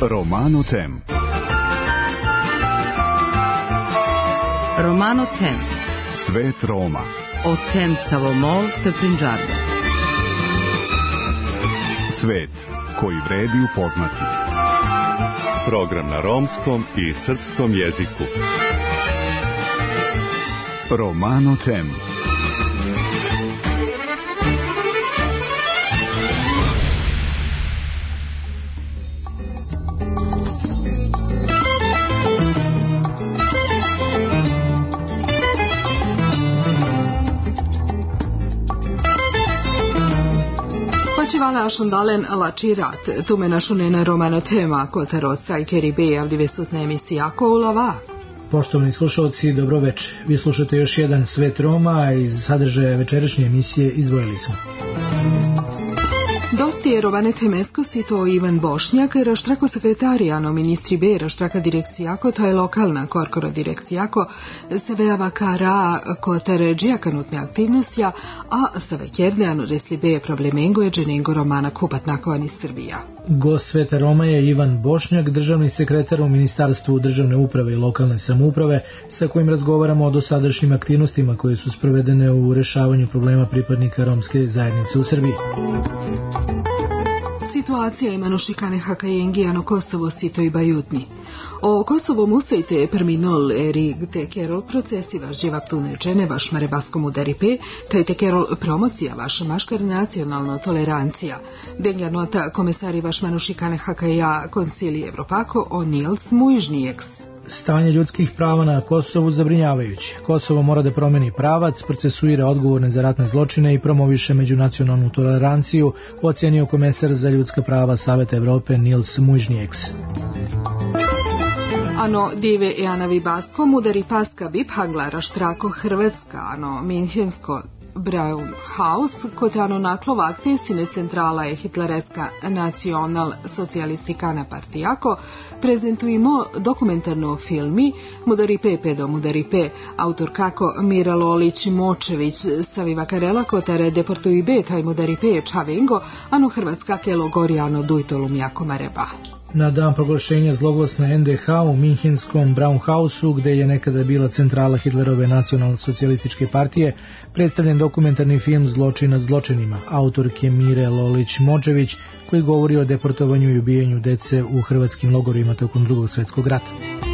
Romano Tem. Romano Tem. Svet Roma. O Tem Savomol te Punjab. Svet koji vredi upoznati. Program na romskom i srpskom jeziku. Romano Tem. Vala Šundalen Lačirat, tume našunena Romano Tema, kotaro sajkeri be avdivesutne emisija Koulava. Poštovani slušalci, dobroveče. Vi slušate još jedan Svet Roma, a iz sadržaja večerašnje emisije izdvojili smo. Dosti je Romane Temesko sito Ivan Bošnjak, raštrako sekretarijano ministri B, raštraka direkcijako, to je lokalna korkoro direkcijako, sevejava kara kotaređija kanutne aktivnostja, a savekjerdejano resli B problemengo je dženengo Romana kupatnakovan iz Srbija. Gost Sveta Roma je Ivan Bošnjak, državni sekretar u Ministarstvu državne uprave i lokalne samouprave, sa kojim razgovaramo o dosadašnjim aktivnostima koje su sprovedene u rešavanju problema pripadnika romske zajednice u Srbiji. Situacija imano šikane Hakajengijano Kosovo sito i bajutni. O Kosovo musejte perminol erig te kerol procesi vaš živaptune čene vaš marebaskom udaripe, taj te kerol promocija vaš maškar nacionalno tolerancija. Denja nota komesari vaš manušikane Hakaja koncilije Evropako o Nils Mujžnijeks. Stanje ljudskih prava na Kosovu zabrinjavajuće. Kosovo mora da promeni pravac, procesuira odgovorne za ratne zločine i promoviše međunacionalnu toleranciju, ocenio komesar za ljudska prava Saveta Evrope Nils Mujžnijeks. Ano dive e anavi baskom udari paska bip haglara štrako Hrvatska, ano minhensko Brown House, kod ano naklova aktivsine centrala je hitlereska nacional socialistikana partijako, prezentujemo dokumentarno filmi Mudaripe pedo Mudaripe, autor kako Mira Lolić Močević Saviva Karela kotare deportuju be taj Mudaripe Čavengo, ano Hrvatska kelo gorijano dujtolum jako mareba. Na dan proglašenja zloglasne NDH u minhenskom Brown Houseu, gde je nekada bila centrala Hitlerove nacionalno-socijalističke partije, predstavljen dokumentarni film Zločin nad zločinima, autorke Mire Lolić Močević, koji govori o deportovanju i ubijanju dece u hrvatskim logorima tokom Drugog svjetskog rata.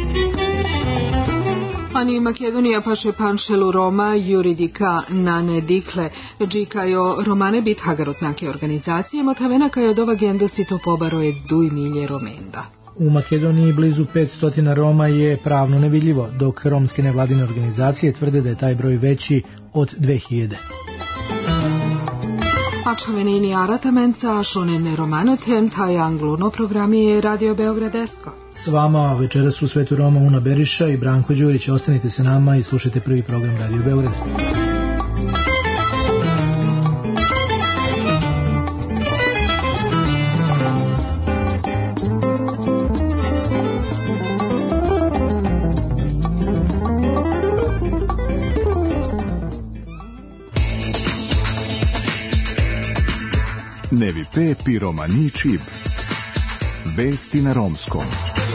Ani Makedonija paše panšelu Roma juridika nane dikle džikajo Romane bit hagarotnake organizacije motavena kaj od ova gendosito pobaroje duj milje Romenda. U Makedoniji blizu 500 Roma je pravno nevidljivo, dok romske nevladine organizacije tvrde da je taj broj veći od 2000. Ačavenini aratamenca šonene Romano Tem taj angluno programi je Radio Beogradesko. S vama večeras u Svetu Roma Una Beriša i Branko Đurić. Ostanite se nama i slušajte prvi program Radio Beograd. Nevi Pepi Romani Čib. Vesti na romskom.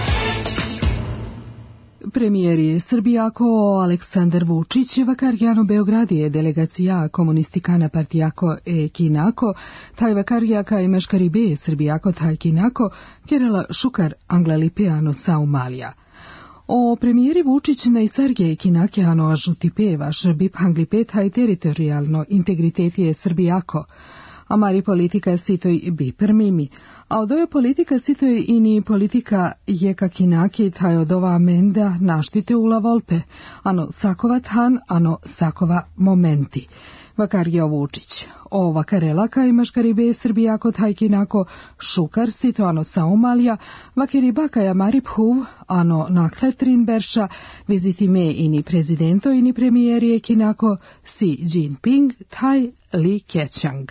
Premijer je Srbijako Aleksandar Vučić, vakarjano Beogradije delegacija komunistikana partijako e Kinako, taj vakarjaka i meškari be Srbijako taj Kinako, Kerala Šukar Anglalipeano Saumalija. O premijeri Vučić na isarge Kinakjano ažutipe vaš bip Anglipe taj teritorijalno integriteti je Srbijako, a mari politika sitoj bi permimi, a od ove politika sitoj ini politika je kakinaki taj od ova amenda naštite ula volpe, ano sakova tan, ano sakova momenti. Vakarija Vučić. O vakarela kaj maškari be Srbijako taj kinako Šukar sito ano Saumalija, vakeri bakaja mari phuv, ano nakletrin berša, viziti me ini prezidento ini premijerije kinako Xi Jinping taj Li Keqiang.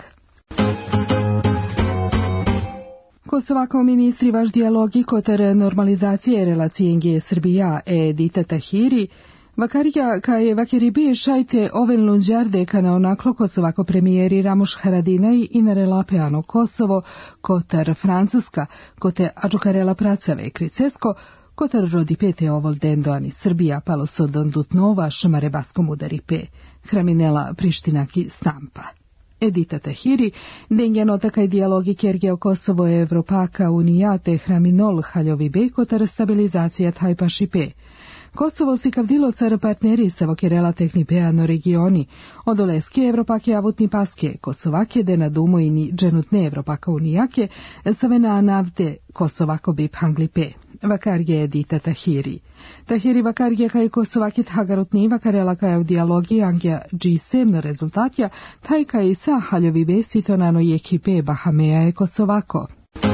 Kosovako ministri vaš dijalogi kotar normalizacije relacije Srbija e Dita Tahiri, Vakarija kaj vakeribi šajte oven lunđarde kana onaklo Kosovako premijeri Ramuš Haradinaj i narelape ano Kosovo, kotar Francuska, kote adžukarela pracave kricesko, kotar rodi pete ovol dendo ani Srbija palo sodon dutnova šmare baskom udari pe, hraminela Prištinaki stampa. Edita Tahiri, denjeno takaj dijalogi kergeo Kosovo je Evropaka unijate hraminol haljovi be kotar stabilizacija tajpaši pe. Kosovo si kavdilo sar partneri sa vokerela tehnipeano regioni, od oleske Evropake avutni paske, Kosovake de na dumu i ni dženutne Evropaka unijake, savena navde Kosovako bip hanglipe. Vakarje Edita Tahiri. Tahiri vakarje kaj Kosovake thagarutni vakarela kaj u dialogi angja G7 rezultatja, taj kaj sa haljovi besi tonano je kipe Bahamea je Kosovako.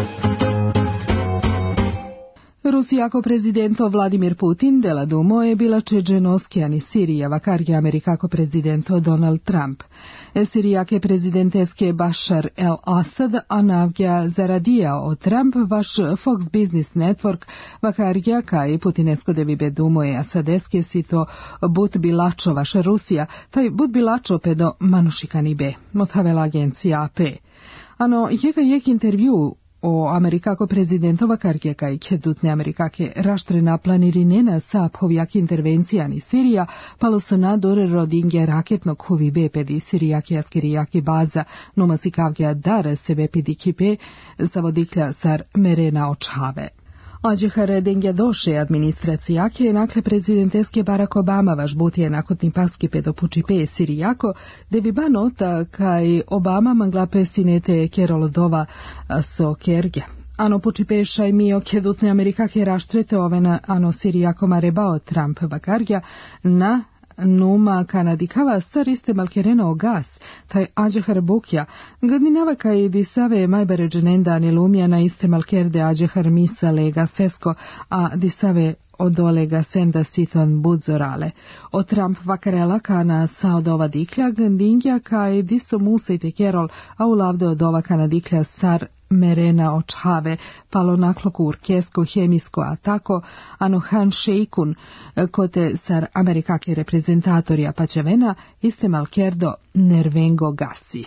Rusijako prezidento Vladimir Putin dela dumo je bila čeđenoskijani Sirija vakarje Amerikako prezidento Donald Trump. Sirijake prezidenteske Bashar el-Assad anavgja zaradija o Trump vaš Fox Business Network vakarja kaj Putinesko devibe dumo je asadeske sito but bilačo vaša Rusija, taj but bilačo pedo manušikani be, mothavela agencija AP. Ano, jek intervju o Amerikako prezidentova karke kaj kedutne Amerikake raštrena planirinena sa povjak intervencijani Sirija palo se nador rodingje raketnog huvibe pedi Sirijake askirijaki baza numasikavgja dar sebe pedi kipe savodiklja sar merena očave. Ađehare dengja doše administracijake nakle prezidenteske Barack Obama vaš butije nakotni paski pedopučipe Sirijako, devi ba nota kaj Obama manglape sinete kerolodova so kerge. Ano pučipe šaj mio kedutne Amerikake raštrete ovena ano Sirijako marebao Trump vakarja na numa kanadikava sar iste malkerena o gas, taj ađehar bukja, gadninava kaj disave majbare dženenda anilumja na iste malkerde ađehar misa lega sesko, a disave odolega senda siton budzorale. O Trump vakarela kana sa odova diklja gandingja kaj diso musejte kerol, a ulavde odova kanadiklja sar merena očhave, palo nakloku urkesko hemisko atako, ano handshakun, kote sar Amerikake reprezentatorija pačevena, iste malkerdo nervengo gasi.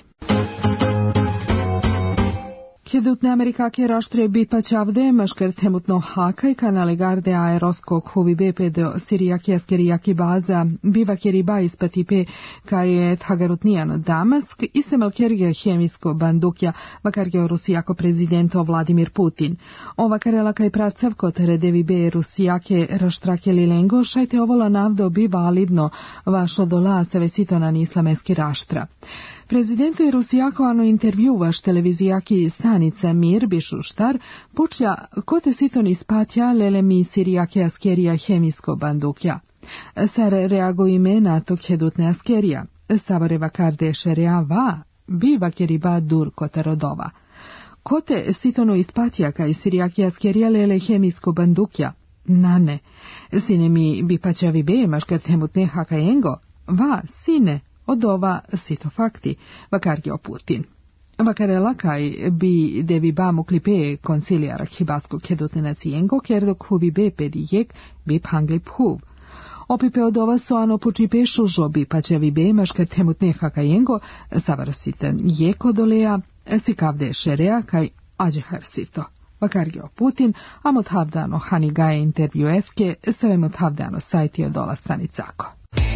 Kedutne Amerikake raštre bi pačavde, mašker temutno hakaj kanale garde aeroskog huvibe pedo Sirijaki askerijaki baza, biva keriba ispatipe kaj je thagarutnijan Damask i se malkerge hemisko bandukja vakarge Rusijako prezidento Vladimir Putin. Ova karela kaj pracav kotere devibe Rusijake raštrake lilengo šajte ovola navdo bi validno vašo dola sevesitonan islameski raštra. Prezidento je Rusijako ano intervju vaš televizijaki stanica Mir Bišuštar počlja kote siton ispatja lele mi Sirijake askerija hemisko bandukja. Sar reago ime na to kedutne askerija. Savare vakarde šerea va, bi vakeriba dur kotarodova. Kote sitono ispatja kaj Sirijake askerija lele hemisko bandukja. Nane, sine mi bi pačavi be maškar temutne hakajengo. Va, sine. Od ova sito fakti, vakargio Putin. Vakarela kaj bi devi bamu klipe konsilijara hibasko kedutne nacijengo, kerdok huvi be pedi jek bi panglip huv. Opipe od ova so ano počipe šužo bi pačevi be maška temutne hakajengo, savarasitan jeko dolea, sikavde šerea kaj ađehar sito. Vakargio Putin, a mothavdano hanigaje intervju eske, sve mothavdano sajti od ola stanicako.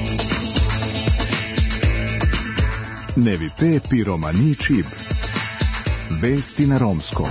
Nevi pe piromani čib. Vesti na romskom.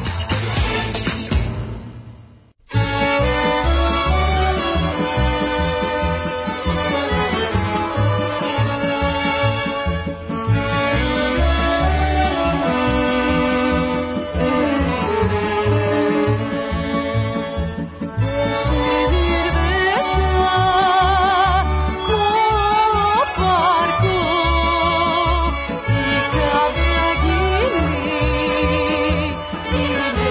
Yeah.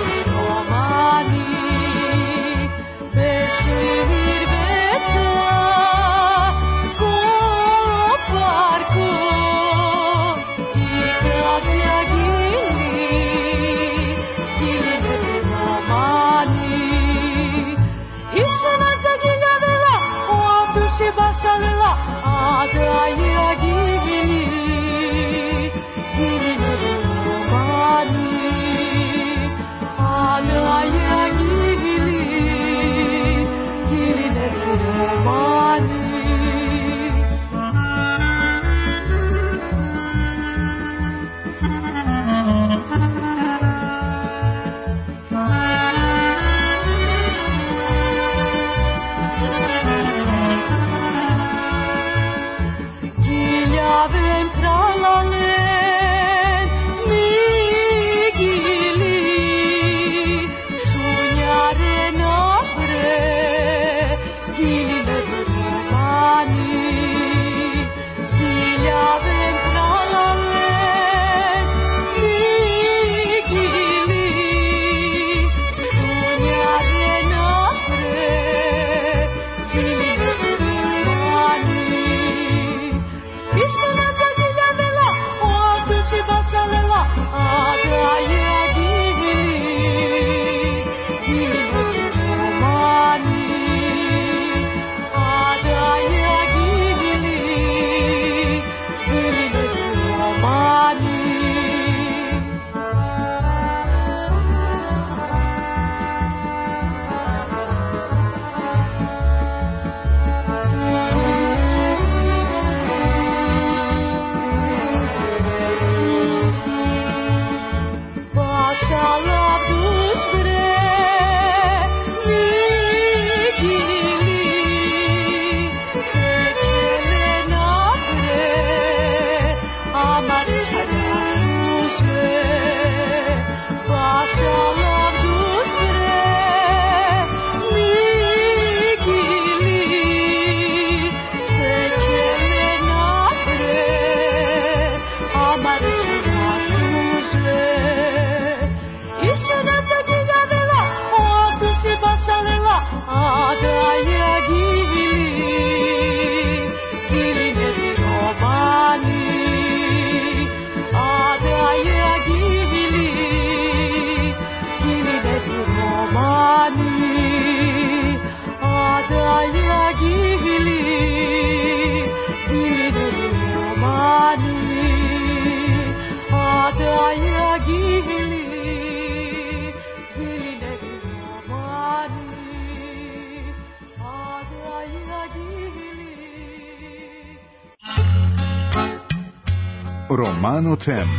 Romano Tem.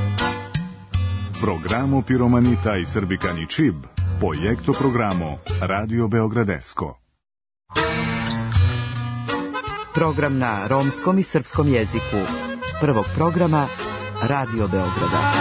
Programo Piromanita i Srbikani Čib, projekto programo Radio Beogradesko. Program na romskom i srpskom jeziku. Prvog programa Radio Beograda.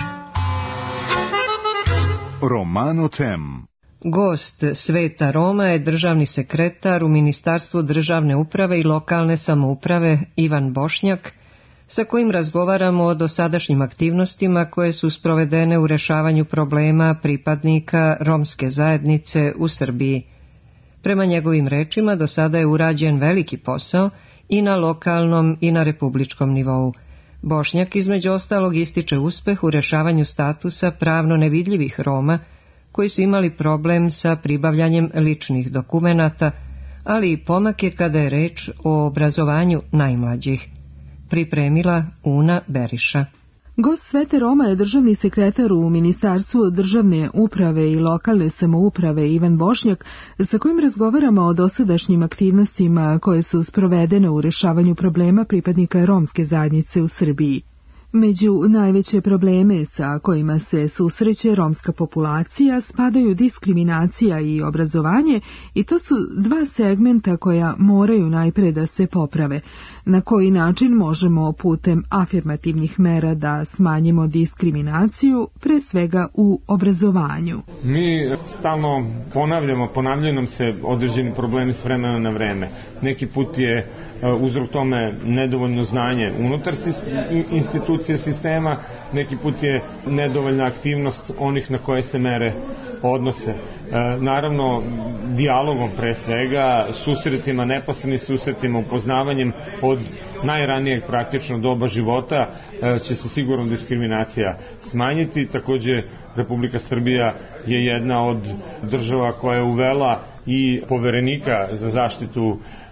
Romano Tem. Gost Sveta Roma je državni sekretar u Ministarstvu državne uprave i lokalne samouprave Ivan Bošnjak, sa kojim razgovaramo o dosadašnjim aktivnostima koje su sprovedene u rešavanju problema pripadnika romske zajednice u Srbiji. Prema njegovim rečima, do sada je urađen veliki posao i na lokalnom i na republičkom nivou. Bošnjak između ostalog ističe uspeh u rešavanju statusa pravno nevidljivih Roma, koji su imali problem sa pribavljanjem ličnih dokumenata, ali i pomake kada je reč o obrazovanju najmlađih. Pripremila Una Beriša. Gost Svete Roma je državni sekretar u Ministarstvu državne uprave i lokalne samouprave Ivan Bošnjak, sa kojim razgovaramo o dosadašnjim aktivnostima koje su sprovedene u rešavanju problema pripadnika romske zajednice u Srbiji. Među najveće probleme sa kojima se susreće romska populacija spadaju diskriminacija i obrazovanje, i to su dva segmenta koja moraju najpre da se poprave. Na koji način možemo putem afirmativnih mera da smanjimo diskriminaciju, pre svega u obrazovanju? Mi stalno ponavljaju nam se određeni problemi s vremena na vreme. Neki put je uzrok tome nedovoljno znanje unutar institucije sistema, neki put je nedovoljna aktivnost onih na koje se mere odnose. Naravno, dijalogom pre svega, susretima, neposrednim susretima, upoznavanjem od najranijeg praktično doba života će se sigurno diskriminacija smanjiti. Takođe, Republika Srbija je jedna od država koja je uvela i poverenika za zaštitu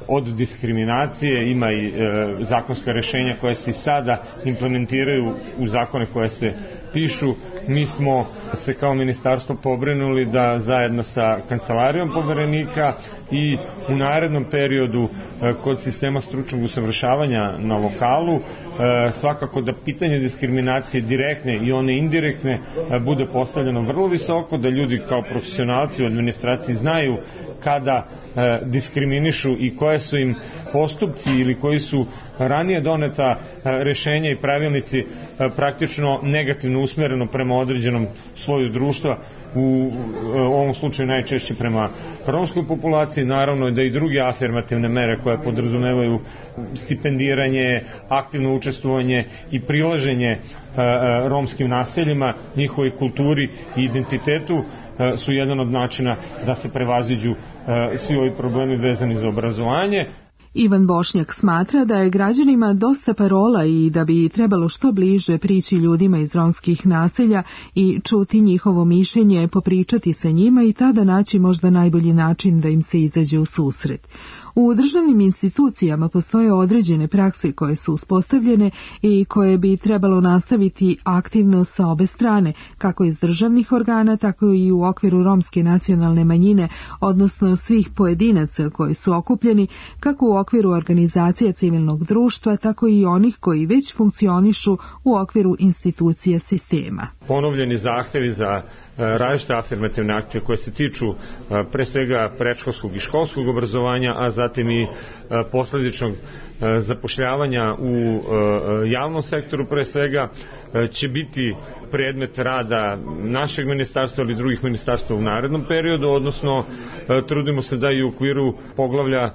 od diskriminacije, ima i zakonska rešenja koja se i sada implementiraju u zakone koje se pišu. Mi smo se kao ministarstvo pobrinuli da zajedno sa Kancelarijom Poverenika i u narednom periodu kod sistema stručnog usavršavanja na lokalu svakako da pitanje diskriminacije direktne i one indirektne bude postavljeno vrlo visoko, da ljudi kao profesionalci u administraciji znaju kada diskriminišu i koje su im postupci ili koji su ranije doneta rešenja i pravilnici praktično negativno usmereno prema određenom sloju društva, u ovom slučaju najčešće prema romskoj populaciji. Naravno da i druge afirmativne mere koje podrazumevaju stipendiranje, aktivno učestvovanje i prilaženje romskim naseljima, njihovoj kulturi i identitetu su jedan od načina da se prevaziđu svi ovi problemi vezani za obrazovanje. Ivan Bošnjak smatra da je građanima dosta parola i da bi trebalo što bliže prići ljudima iz romskih naselja i čuti njihovo mišljenje, popričati sa njima i tada naći možda najbolji način da im se izađe u susret. U državnim institucijama postoje određene prakse koje su uspostavljene i koje bi trebalo nastaviti aktivno sa obe strane, kako iz državnih organa, tako i u okviru romske nacionalne manjine, odnosno svih pojedinaca koji su okupljeni, kako u okviru organizacija civilnog društva, tako i onih koji već funkcionišu u okviru institucija sistema. Ponovljeni zahtevi za različite afirmativne akcije koje se tiču pre svega predškolskog i školskog obrazovanja, a zatim i posledičnog zapošljavanja u javnom sektoru pre svega, će biti predmet rada našeg ministarstva ili drugih ministarstva u narednom periodu, odnosno trudimo se da i u okviru poglavlja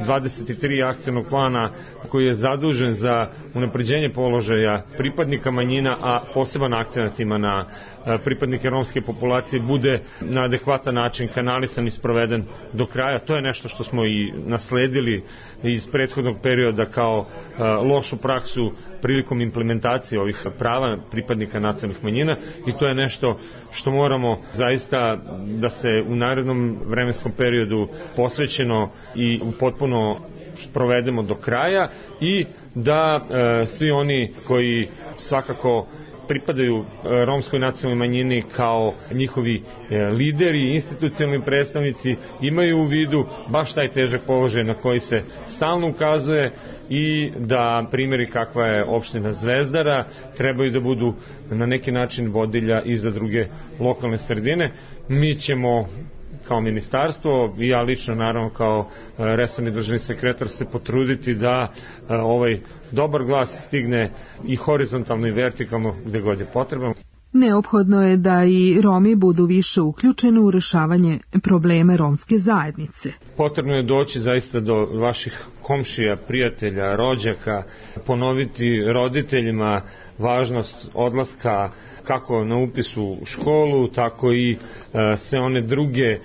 23 akcionog plana koji je zadužen za unapređenje položaja pripadnika manjina, a poseban akcenat ima na pripadnike romske populacije, bude na adekvatan način kanalisan i sproveden do kraja. To je nešto što smo i nasledili iz prethodnog perioda kao lošu praksu prilikom implementacije ovih prava pripadnika nacionalnih manjina, i to je nešto što moramo zaista da se u narednom vremenskom periodu posvećeno i potpuno sprovedemo do kraja i da svi oni koji svakako pripadaju romskoj nacionalnoj manjini kao njihovi lideri i institucionalni predstavnici imaju u vidu baš taj težak položaj na koji se stalno ukazuje i da primjeri kakva je opština Zvezdara trebaju da budu na neki način vodilja i za druge lokalne sredine. Mi ćemo kao ministarstvo i ja lično naravno kao resorni državni sekretar se potruditi da ovaj dobar glas stigne i horizontalno i vertikalno gde god je potrebno. Neophodno je da i Romi budu više uključeni u rešavanje problema romske zajednice. Potrebno je doći zaista do vaših komšija, prijatelja, rođaka, ponoviti roditeljima važnost odlaska kako na upisu u školu, tako i sve one druge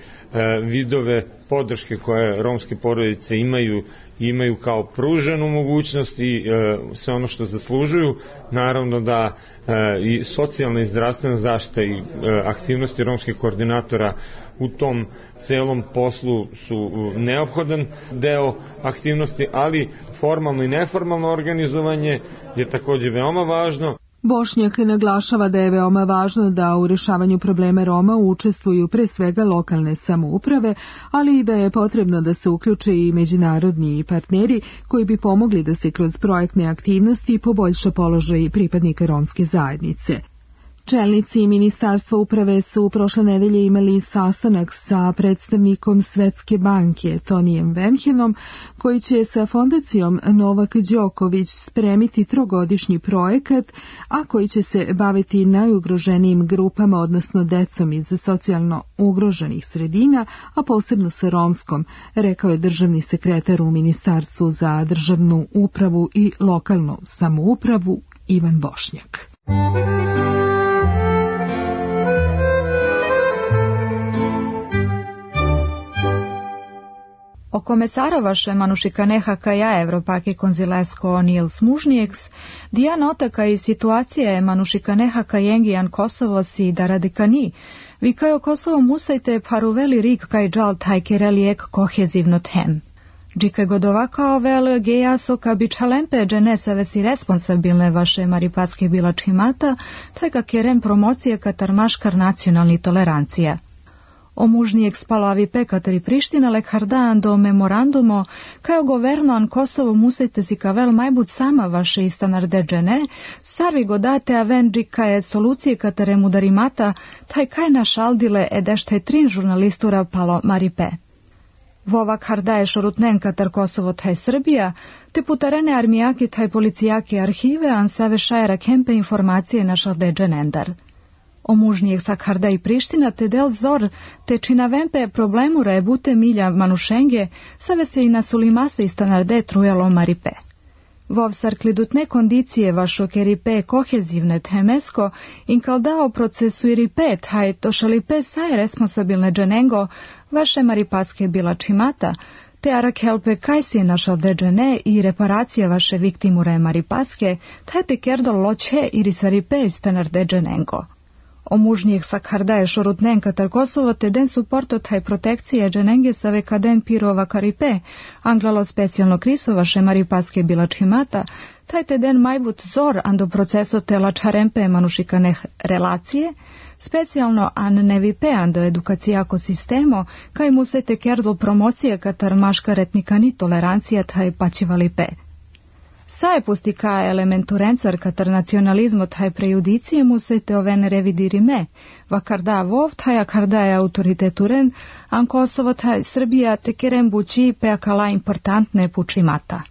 vidove podrške koje romske porodice imaju kao pruženu mogućnost i sve ono što zaslužuju. Naravno da i socijalna i zdravstvena zaštita i aktivnosti romskih koordinatora u tom celom poslu su neophodan deo aktivnosti, ali formalno i neformalno organizovanje je takođe veoma važno. Bošnjak naglašava da je veoma važno da u rešavanju problema Roma učestvuju pre svega lokalne samouprave, ali i da je potrebno da se uključe i međunarodni partneri koji bi pomogli da se kroz projektne aktivnosti poboljša položaj pripadnika romske zajednice. Čelnici Ministarstva uprave su prošle nedelje imali sastanak sa predstavnikom Svetske banke Tonijem Venhenom, koji će sa fondacijom Novak Đoković spremiti 3-godišnji projekat, a koji će se baviti najugroženijim grupama, odnosno decom iz socijalno ugroženih sredina, a posebno sa romskom, rekao je državni sekretar u Ministarstvu za državnu upravu i lokalnu samoupravu Ivan Bošnjak. O komesarovaše manušikaneha Evropake konzilesko Nils Mužnijeks, dija notaka i situacije manušikaneha jengijan Kosovos i daradekani, vi kao Kosovo musajte paruveli rik kaj džal taj kerelijek kohezivno tem. Džike godovakao vel gejaso ka bičalempe dženesave si responsabilne vaše maripaske bila čimata, taj kak je rem promocije katarmaškar nacionalni tolerancija. O mužnijeg spalavi pekatari Priština lekhardan do memorandumo, kao governoan Kosovo musite si kavel majbut sama vaše istanarde džene, sarvi godate avenđi kaje solucije katare mudarimata, taj kaj našaldile edešte trin žurnalistura palo maripe. Vovak hardaje šorutnen katar Kosovo taj Srbija, te putarene armijaki taj policijaki arhive, an save šajera kempe informacije našalde dženendar. O mužnijeg Sakharda i Priština te del zor, te čina vempe problemu rebute milja manušenge, save se i na sulimase istanarde trujalo maripe. Vov sarklidutne kondicije vašo keripe kohezivne temesko, in kaldao procesu i ripet, haj tošalipe saj responsabilne dženengo, vaše maripaske bila čimata, te arakhelpe kaj si našal de džene i reparacija vaše viktimure maripaske, taj te kerdol loće i risaripe istanarde dženengo. O mužnijeg Sakhardaje šorutnen katar Kosovo te den suporto taj protekcije dženenge save kaden pirova karipe, anglalo specijalno krisova še maripaske bila čimata, taj te den majbut zor ando proceso te lačarempe manušikane relacije, specijalno an nevipe ando edukacijako sistemo, kaj mu se te kerdol promocije katar maška retnikani tolerancija taj pačivalipe. Saje pustika elementurencar katar nacionalizmo taj prejudicije mu se te ovene revidirime, vakarda vov taj akarda je autoriteturen, an Kosovo taj Srbija te kerem bući peakala importantne pučimata.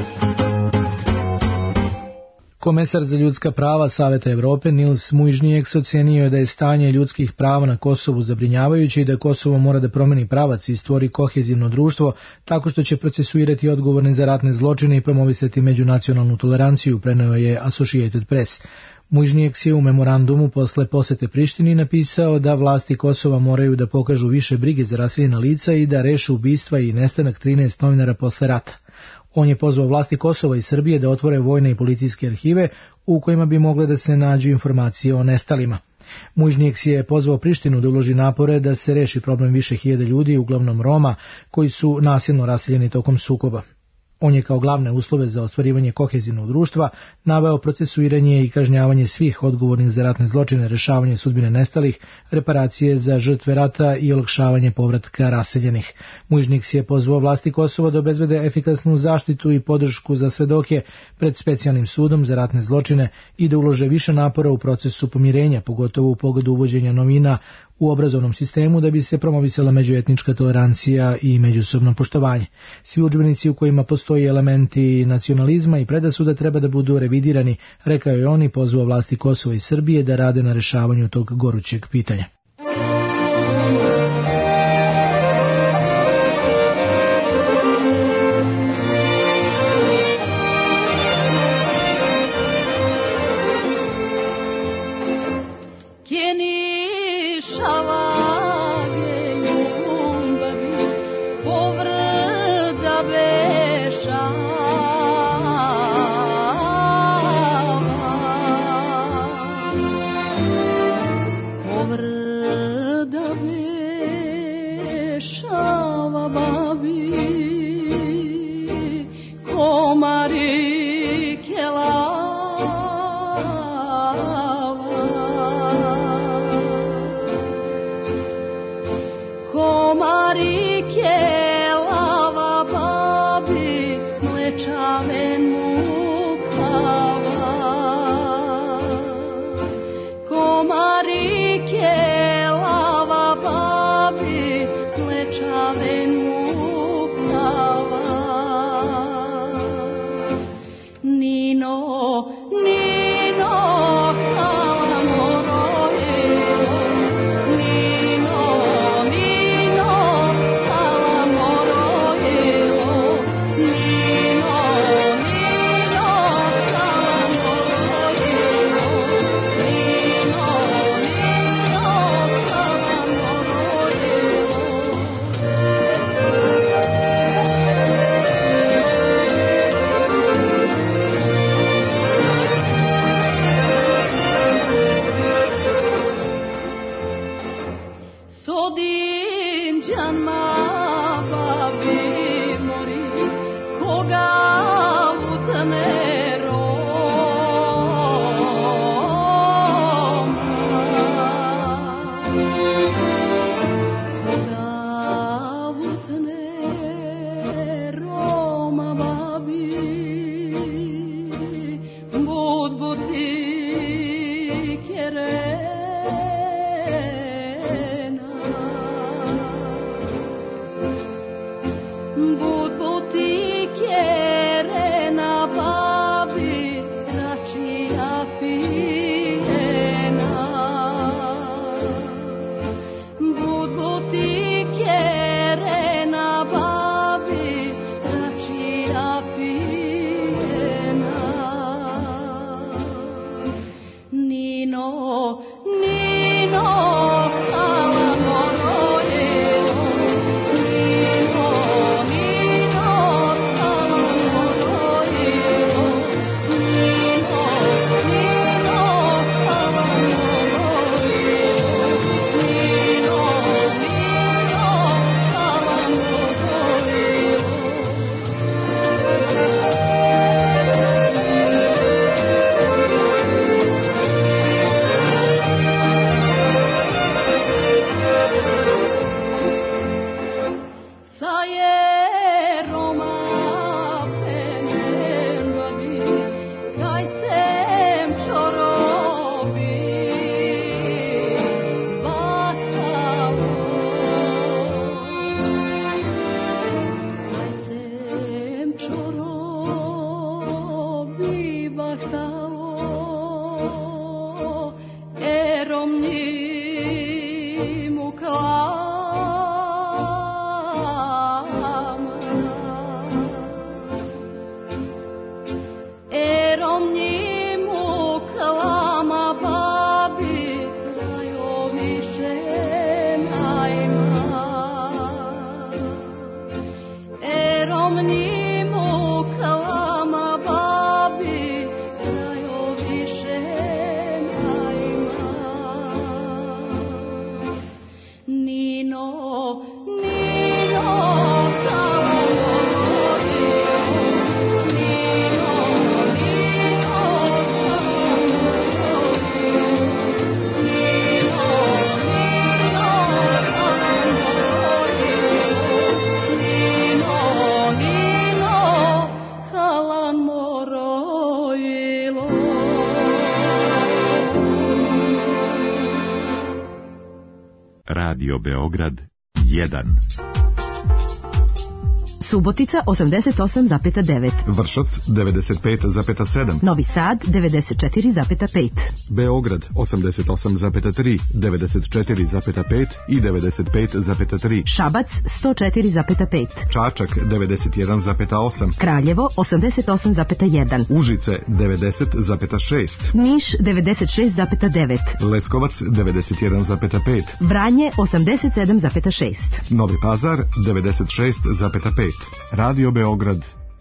Komesar za ljudska prava Saveta Evrope Nils Muižnieks ocenio je da je stanje ljudskih prava na Kosovu zabrinjavajuće i da Kosovo mora da promeni pravac i stvori kohezivno društvo tako što će procesuirati odgovorne za ratne zločine i promovisati međunacionalnu toleranciju, preneo je Associated Press. Muižnieks je u memorandumu posle posete Prištini napisao da vlasti Kosova moraju da pokažu više brige za raseljena lica i da reše ubistva i nestanak 13 novinara posle rata. On je pozvao vlasti Kosova i Srbije da otvore vojne i policijske arhive u kojima bi mogle da se nađu informacije o nestalima. Muižnieks je pozvao Prištinu da uloži napore da se reši problem više hiljada ljudi, uglavnom Roma, koji su nasilno raseljeni tokom sukoba. On je kao glavne uslove za ostvarivanje kohezivnog društva naveo procesuiranje i kažnjavanje svih odgovornih za ratne zločine, rešavanje sudbine nestalih, reparacije za žrtve rata i olakšavanje povratka raseljenih. Muižnieks je pozvao vlasti Kosova da obezbede efikasnu zaštitu i podršku za svedoke pred specijalnim sudom za ratne zločine i da ulože više napora u procesu pomirenja, pogotovo u pogledu uvođenja novina u obrazovnom sistemu da bi se promovisala međuetnička tolerancija i međusobno poštovanje. Svi udžbenici u kojima postoji elementi nacionalizma i predasuda treba da budu revidirani, rekao je on i pozvao vlasti Kosova i Srbije da rade na rešavanju tog gorućeg pitanja. Over Radio Beograd 1. Subotica 88,9. Vršac 95,7. Novi Sad 94,5. Beograd 88,3, 94,5 i 95,3. Šabac 104,5. Čačak 91,8. Kraljevo 88,1. Užice 90,6. Niš 96,9. Leskovac 91,5. Vranje 87,6. Novi Pazar 96,5. Radio Beograd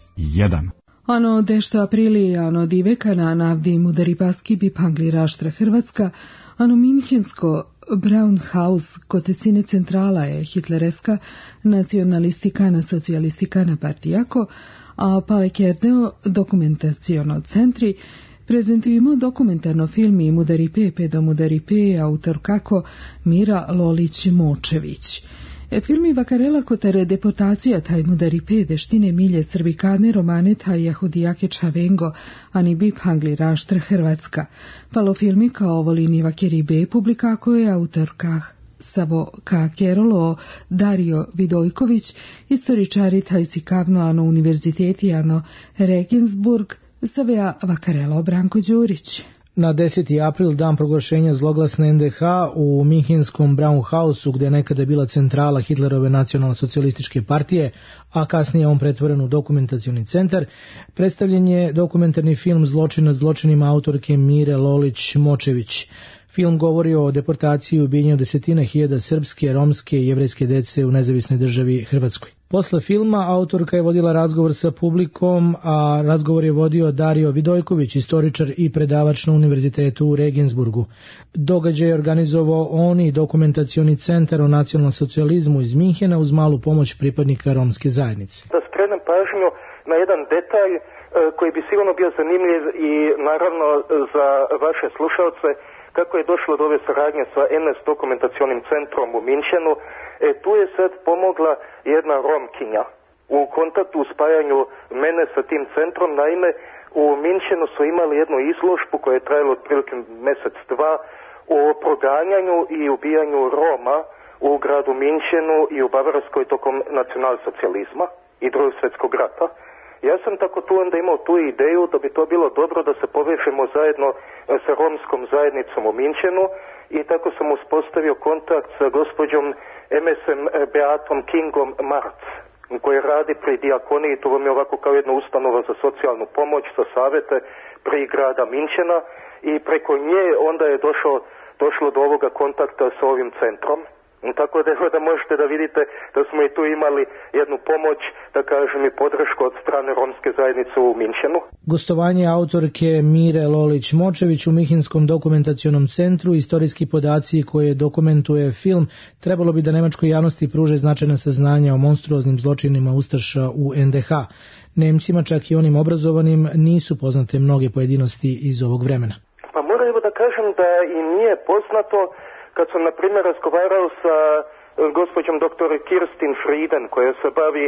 1. Ano dešta aprili, ano divekana navdi mudaripaski bi pangli raštra Hrvatska, ano minhensko Brown House kotecine centrala je hitlereska nacionalistikana socijalistikana partijako, a palekerdeo dokumentaciono centri prezentujemo dokumentarno filmi Mudaripe pedo Mudaripe autor kako Mira Lolić-Močević. Filmi Vakarela kotare deportacija taj Mudaripe deštine milje srbikane romane taj jahudijake Čavengo, ani bi pangli raštr Hrvatska. Palo filmi kao volini Vakeribe publikako je autorka Savo Kakerolo Dario Vidojković, istoričari taj sikavno ano univerziteti ano Regensburg, savea Vakarelo Branko Đurić. Na 10. april, dan proglašenja zloglasne NDH, u minhenskom Brown Houseu, gde je nekada bila centrala Hitlerove nacionalno-socijalističke partije, a kasnije on pretvoren u dokumentacioni centar, predstavljen je dokumentarni film Zločin nad zločinima autorke Mire Lolić-Močević. Film govori o deportaciji i ubijanju desetina hiljada srpske, romske i jevrejske dece u nezavisnoj državi Hrvatskoj. Posle filma autorka je vodila razgovor sa publikom, a razgovor je vodio Dario Vidojković, istoričar i predavač na univerzitetu u Regensburgu. Događaj je organizovao on i dokumentacioni centar o nacionalnom socijalizmu iz Minhena uz malu pomoć pripadnika romske zajednice. Da skrenem pažnju na jedan detalj koji bi sigurno bio zanimljiv i naravno za vaše slušalce, kako je došlo do ove saradnje sa NS dokumentacionim centrom u Minhenu. Tu je sad pomogla jedna Romkinja u kontaktu, u spajanju mene sa tim centrom. Naime, u Minhenu su imali jednu izložbu koja je trajala otprilike mjesec, dva, o proganjanju i ubijanju Roma u gradu Minhenu i u Bavarskoj tokom nacionalsocijalizma i Drugog svjetskog rata. Ja sam tako tu onda imao tu ideju da bi to bilo dobro da se povežemo zajedno sa romskom zajednicom u Minhenu i tako sam uspostavio kontakt sa gospođom MSM Beatom Kingom Marc, koji radi pri dijakoniji, to vam je ovako kao jedna ustanova za socijalnu pomoć, za savete pri grada Minhena, i preko nje onda je došlo do ovoga kontakta sa ovim centrom. Tako da možete da vidite da smo i tu imali jednu pomoć, da kažem, i podršku od strane romske zajednice u Minhenu. Gostovanje autorke Mire Lolić-Močević u Minhenskom dokumentacionom centru, istorijski podaci koje dokumentuje film, trebalo bi da nemačkoj javnosti pruže značajna saznanja o monstruoznim zločinima ustaša u NDH. Nemcima, čak i onim obrazovanim, nisu poznate mnoge pojedinosti iz ovog vremena. Pa moram da kažem da i nije poznato. Kad sam, na primjer, razgovarao sa gospođom dr. Kirstin Frieden, koja se bavi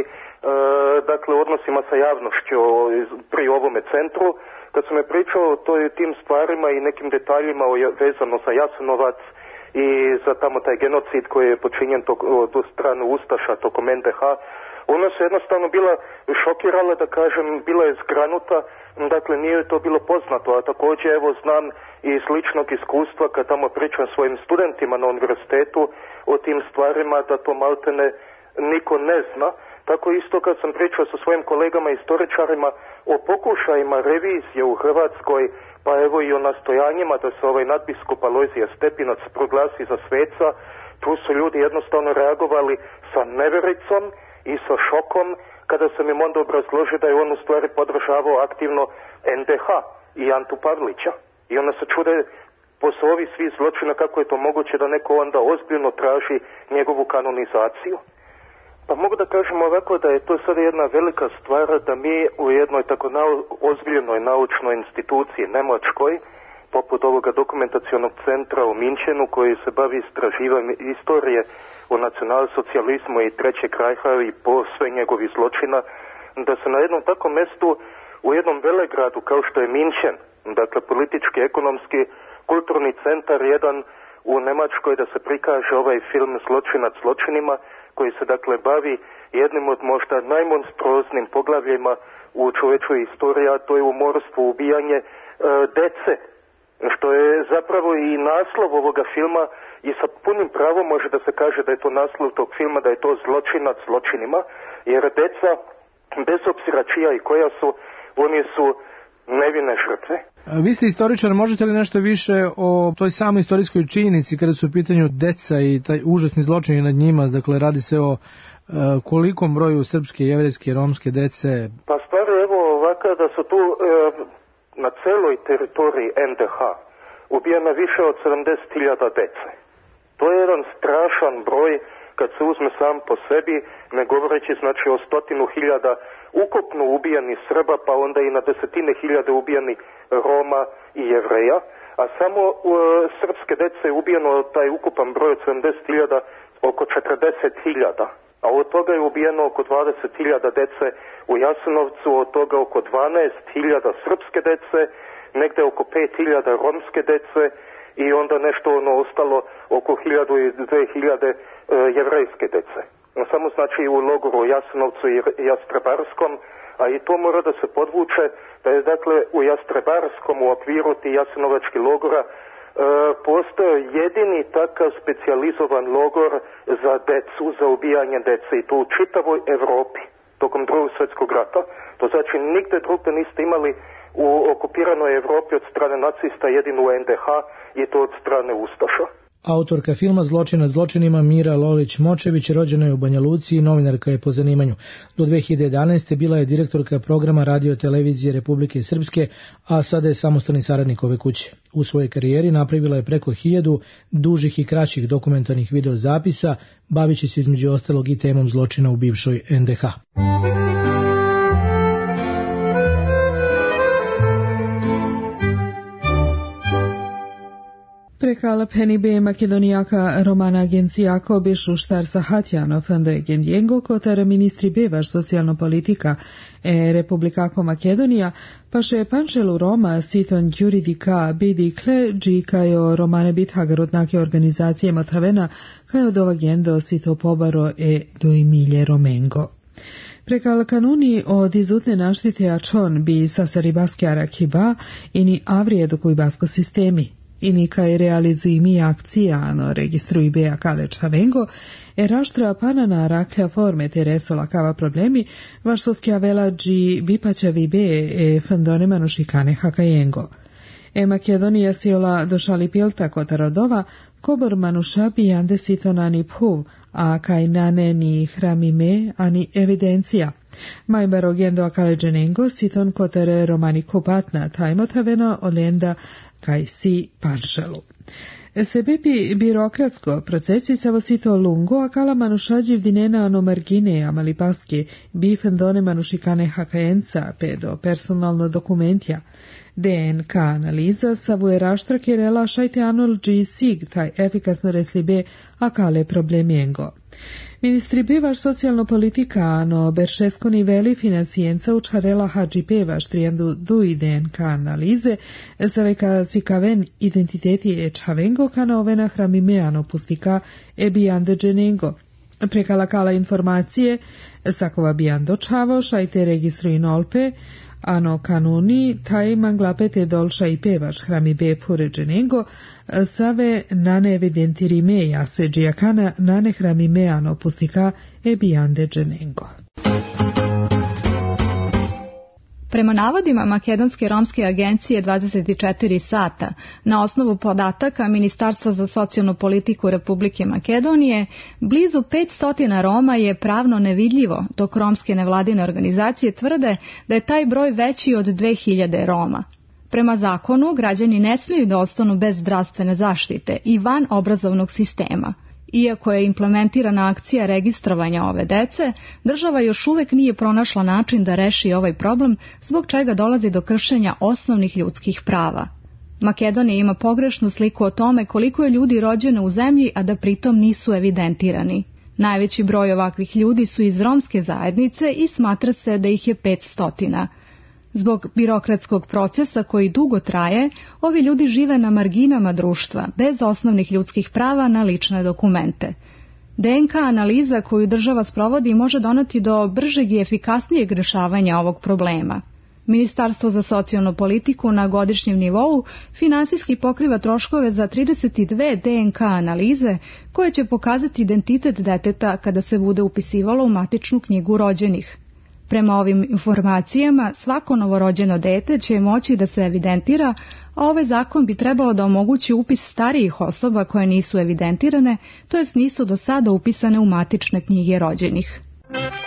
odnosima sa javnošću pri ovome centru, kad sam je pričao o tim stvarima i nekim detaljima vezano za Jasenovac i za tamo taj genocid koji je počinjen od strane ustaša tokom NDH, ona se jednostavno bila šokirala, da kažem, bila je zgranuta, dakle nije to bilo poznato, a također evo znam i sličnog iskustva kad tamo pričam svojim studentima na univerzitetu o tim stvarima, da to maltene niko ne zna. Tako isto kad sam pričao sa svojim kolegama istoričarima o pokušajima revizije u Hrvatskoj, pa evo i o nastojanjima da se ovaj nadbiskup Alojzije Stepinac proglasi za sveca, tu su ljudi jednostavno reagovali sa nevericom i sa šokom kada sam im onda obrazložio da je on u stvari podržavao aktivno NDH i Antu Pavlića. I onda se čude posle ovih svih zločina kako je to moguće da neko onda ozbiljno traži njegovu kanonizaciju. Pa mogu da kažem ovako da je to sada jedna velika stvar da mi u jednoj tako ozbiljnoj naučnoj instituciji Nemačkoj, poput ovoga dokumentacionog centra u Minhenu koji se bavi istraživanjem istorije o nacionalsocijalizmu i Trećeg rajha i po sve njegovi zločina, da se na jednom takvom mestu u jednom velegradu kao što je Minhen, dakle politički, ekonomski, kulturni centar jedan u Njemačkoj da se prikaže ovaj film Zločin nad zločinima, koji se dakle bavi jednim od možda najmonstruoznijim poglavljima u čovječoj istoriji, a to je umorstvo, ubijanje dece, što je zapravo i naslov ovoga filma i sa punim pravom može da se kaže da je to naslov tog filma, da je to zločin nad zločinima, jer deca, bez obzira čija i koja su, oni su nevine žrtve. Vi ste istoričar, možete li nešto više o toj samoj istorijskoj činjenici kada su u pitanju deca i taj užasni zločin nad njima, dakle radi se o kolikom broju srpske, jevrejske i romske dece? Pa stvar je evo ovaka da su tu na celoj teritoriji NDH ubijena više od 70.000 dece. To je jedan strašan broj kad se uzme sam po sebi, ne govoreći znači o 100.000 ukupno ubijani Srba, pa onda i na 10.000 ubijani Roma i Jevreja, a samo srpske dece je ubijeno taj ukupan broj od 70.000 oko 40.000, a od toga je ubijeno oko 20.000 dece u Jasenovcu, od toga oko 12.000 srpske dece, negde oko 5.000 romske dece i onda nešto ostalo oko 1.000 i 2.000 jevrejske dece. Samo znači u logoru u Jasenovcu i Jastrebarskom, a i to mora da se podvuče da je dakle u Jastrebarskom u okviru ti jasenovački logora postoje jedini takav specijalizovan logor za decu, za ubijanje dece i to u čitavoj Evropi tokom Drugog svjetskog rata. To znači nigde drugde niste imali u okupiranoj Evropi od strane nacista, jedino u NDH i to od strane Ustaša. Autorka filma Zločin nad zločinima Mira Lolić-Močević rođena je u Banja Luci i novinarka je po zanimanju. Do 2011. bila je direktorka programa Radio-televizije Republike Srpske, a sada je samostalni saradnik ove kuće. U svojoj karijeri napravila je preko 1000 dužih i kraćih dokumentarnih videozapisa, bavići se između ostalog i temom zločina u bivšoj NDH. Prekala Penibe Makedonijaka Romana Agencijako bešu štar sa Hatjano fando Egenjengo kotar ministri bevaš socijalno politika Republikako Makedonija paše pančelu Roma siton juridika bidikle džikajo Romane Bithagarotnake organizacije Matavena kajo dovagendo sito pobaro do Emilje Romengo. Prekal kanuni od izutne naštite ačon bi sasaribaske arakiba ini avrije do kujbasko sistemi. I kaj realizuj mi akcija, ano registruj beja kaleč havengo, raštra panana raklja forme teresola kava problemi, vaš soskja vela dži vipaćavi be fandone manušikane hakajengo. Makedonija siola došali pilta kotarodova, kobor manušabi jande sitonani phuv, a kaj nane ni hramime ani evidencija. Majbaro gendo akaleđenengo siton kotere romani kupatna tajmotavena olenda kaj si paršalu. Sebepi birokratsko procesi savosito lungo, a kala manušađiv dinena ano margine amalipaske bifendone manušikane hakajenca pedo personalno dokumentja. DNK analiza savuje raštrake relašajte anol sig taj efikasno reslibe a kale problemiengo. Ministri bevaš socijalno politika ano beršesko niveli financijenca učarela hađi bevaš trijandu dui DNK analize zaveka sikaven identiteti čavengo kana ovena hramime ano pustika bijande dženengo. Prekala kala informacije sakova bijando čavo šajte registruj nolpe ano kanuni taj manglapete dolša i pevač hrami be puređenengo save nane evidentirime jase džijakana nane hrami me ano pustika bijande dženengo. Prema navodima Makedonske romske agencije 24 sata, na osnovu podataka Ministarstva za socijalnu politiku Republike Makedonije, blizu 500 Roma je pravno nevidljivo, dok romske nevladine organizacije tvrde da je taj broj veći od 2000 Roma. Prema zakonu, građani ne smiju da ostanu bez zdravstvene zaštite i van obrazovnog sistema. Iako je implementirana akcija registrovanja ove dece, država još uvek nije pronašla način da reši ovaj problem, zbog čega dolazi do kršenja osnovnih ljudskih prava. Makedonija ima pogrešnu sliku o tome koliko je ljudi rođeno u zemlji, a da pritom nisu evidentirani. Najveći broj ovakvih ljudi su iz romske zajednice i smatra se da ih je 500. Zbog birokratskog procesa koji dugo traje, ovi ljudi žive na marginama društva, bez osnovnih ljudskih prava na lične dokumente. DNK analiza koju država sprovodi može doneti do bržeg i efikasnijeg rješavanja ovog problema. Ministarstvo za socijalnu politiku na godišnjem nivou finansijski pokriva troškove za 32 DNK analize koje će pokazati identitet deteta kada se bude upisivalo u matičnu knjigu rođenih. Prema ovim informacijama, svako novorođeno dete će moći da se evidentira, a ovaj zakon bi trebalo da omogući upis starijih osoba koje nisu evidentirane, to jest nisu do sada upisane u matične knjige rođenih.